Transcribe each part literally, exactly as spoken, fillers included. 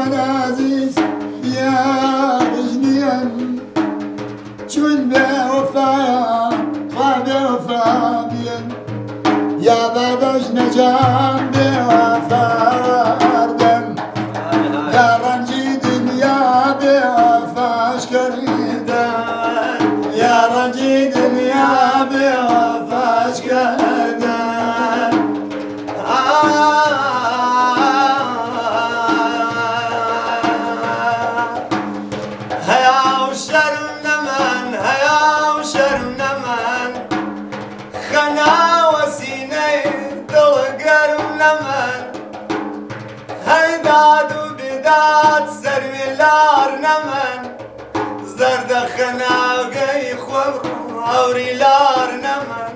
من عزیز دیارش نیم چون به وفایا خواه به وفا بیم یا بعدش نجام به وفا اردم یا رنجی دنیا به وفاش کردن یا رنجی دنیا به وفاش کردن هیا و شرم نمن هیا و شرم نمن خنا و سینه دل گرم نمن هی داد و بداد سر لار نمن زرد خنا گی خور اوری لار نمن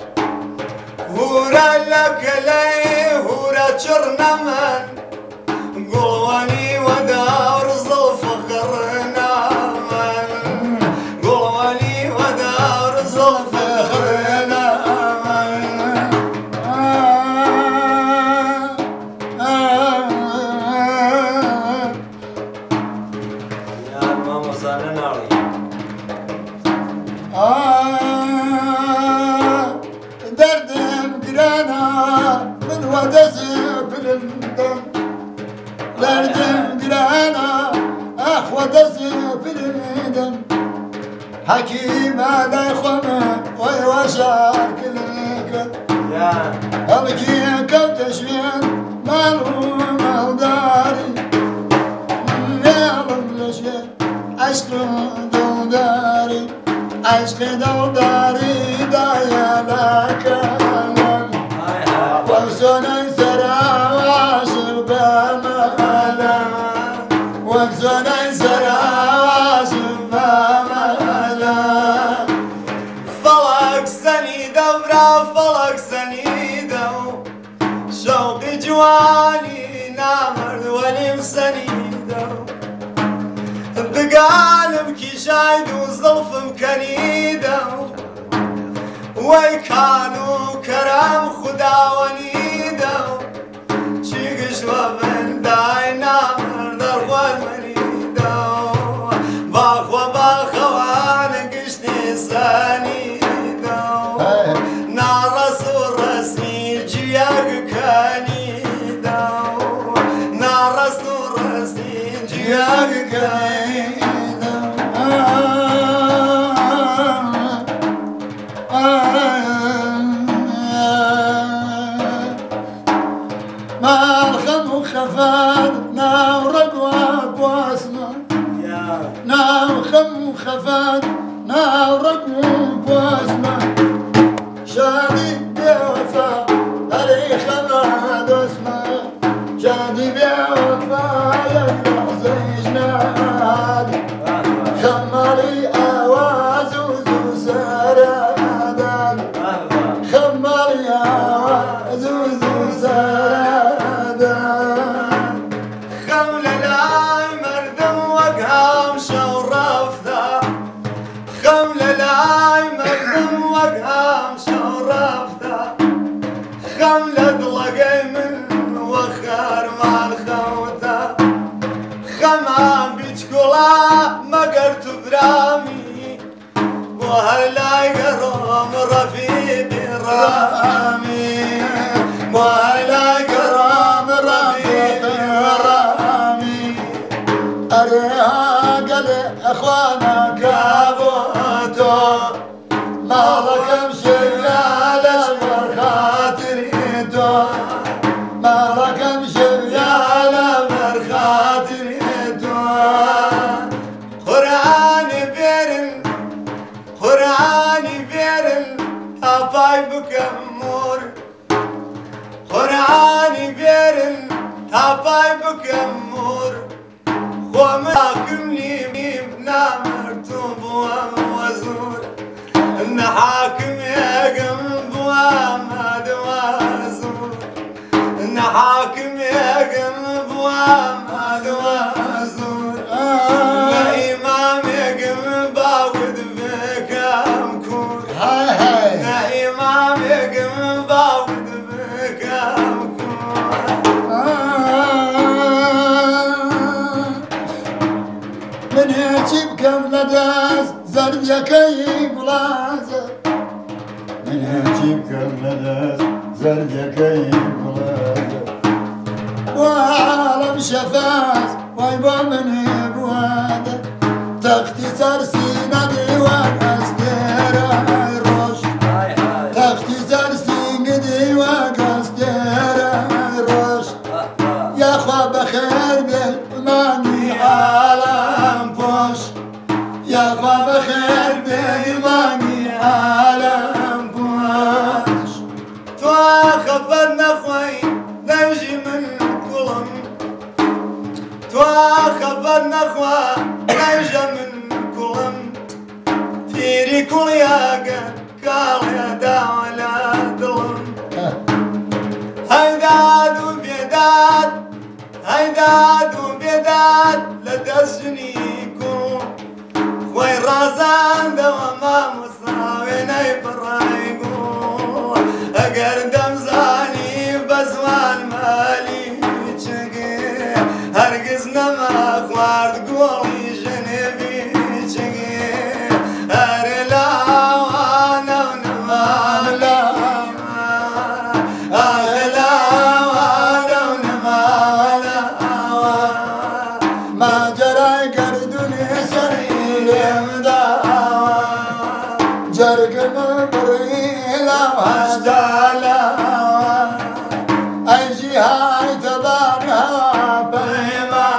هورا لکلی هورا چر نمن قلوانی و دار زلف خرنا من قلوانی و دار زلف خرنا من يا ماما صار ناري دردم گرانا من ودزم بلندم دردم گرانا اخ ودزم بلندم حكيم على خمه ويوشار كلك يا هلكي كوت شوين مالو مال داري يا رب شوين عشق دوداري عشق دوداري دايا لك وانسوني سرا واشق بامالا وانسوني سرا واشق بامالا فلك سنيدة ورا فلك سنيدة شوقي جواني نامر ولي مسنيدة بقالب كي شايد وظلف مكنيدة ويكانوا كرام خدا ونيدة شيقش وبن داي نامر درخوان مريدة باخوا باخوان قشني سانيدة نار رسول رسمي جياق كانيدة نار رسول رسمي جياق كانيدة ما الخم خفاد ناو رقوة بواسمة ناو خم خفاد ناو رقوة بواسمة شادي بوفا هري خماد اسمه شادي بوفا يطلع زي جنادي خمالي اواز وزو سرادان خمالي اواز وزو سرادان خمل لاي مردم وقهام شورفتا خمل لاي مردم وقهام شورفتا خمل اطلقي من وخار مع الخوتا خمام بيتكولا ما قرت برامي وهلا يقرم رفيق رامي وهلا يقرم رفيق رامي أريها قل أخوانا كابوتو ما ركب شيال أشمر خاطريتو ما ركب شيال أشمر خاطريتو قرآن بيرن قرآن بيرن أباي بكمور قرآن بيرن أباي بكمور وماكم لي بنامر توب وزور نحاكم يا قلب وما دوازور نحاكم يا قلب وما دوازور لا إمام يا قلب باود بك أمكور لا إمام يا قلب باود بك أمكور كم لداز زرديكي بلازة من عجيب كم لداز زرديكي بلازة وعالم شفاز ويبا من بواده تختي سرسينا ديوان أستيرا روش تختي سرسينا ديوان أستيرا روش يا خوا بخير بيت ماني عالم بوش يا خوا بخير بيت ماني عالم بوش توا خفرنا خوي نمشي من كلهم توا خفرنا خوا نمشي من كلهم تيري كل ياقن قال يا داولا دلهم هيداد وبيداد هيداد وبيداد لدسني كل خوي راسان دوما مصاوي نيفرايقو اقر دمزاني بزوان مالي تشقي هرقزنا ما خوارد قولي جنبي تشقي هرلا وانا ونمالا اغلا وانا ونمالا ما جرى قردني سرير مداوى جرق مبريلا وهجالا أي جهاي تبارها بيما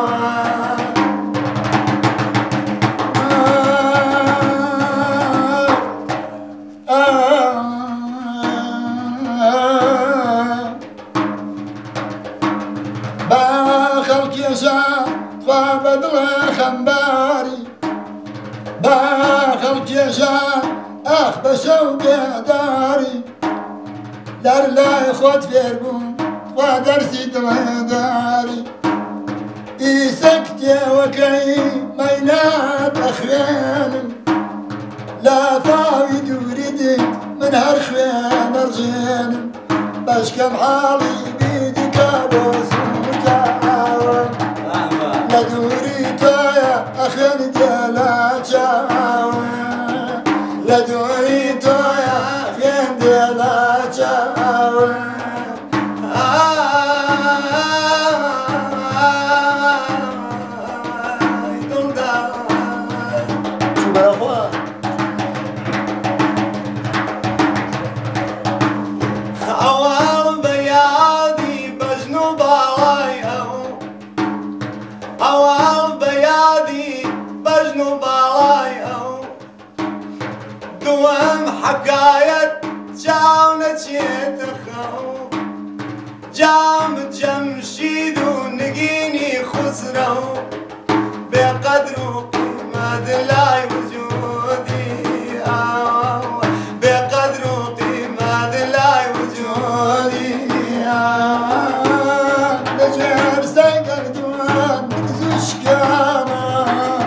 باخلك يا شام فبدل خنباري باخلك يا شام اخ بشوق داري دار لا يخوت فيربون ودرسي داري إيسكت وكي مينات أخوان لا فاوي وريدي من هالخوان رجال باش كم حالي بيدي كابوس وتعاون لا دوري تايا أخوان ديالا تشاون لا دوري تايا أخوان ديالا تشاون أوال بيادي بجنوب عليهم أوال بيادي بجنوب عليهم دوام حكاية جاونة يتخو جام جمشيد ونقيني خسرو بقدر قيمة دلاي وجودي آه بقدر قيمة دلاي وجودي آه نجر سيقر دوان نزوش كاما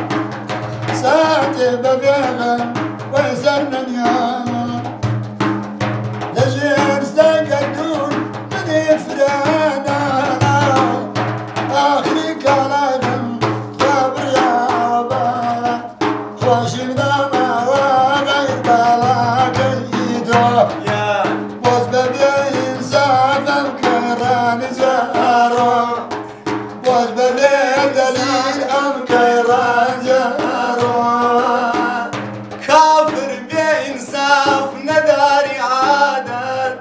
ساتي ببيغا ويسرنا نياما نجر سيقر دون من يفرانا آخري كالاغم خبر يابا خوش بداما وغير بالا قيدو وز ببين سافا كران جارو وز ببين دليل أم كران جارو كافر بإنساف نداري عادات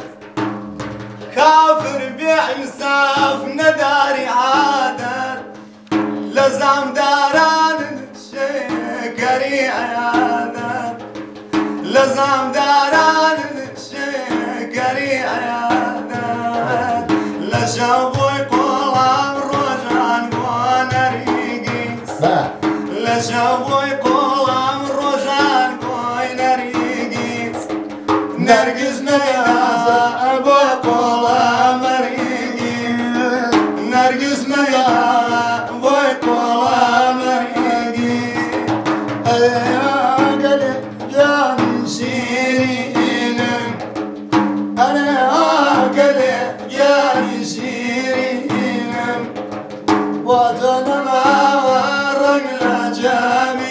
كافر بإنساف نداري عادات لزام داران شكري عيادات لزام داران شكري عيادات لشابوي قولام روجان قوانا ريقيس لشابوي قولام روجان قوانا ريقيس نرقز مياسا أبو قولام ريقيس نرقز مياسا أبو قولام ريقيس يا قلب يا من شيرين أنا عاقل يا شيرين وطن ما الرملة جميل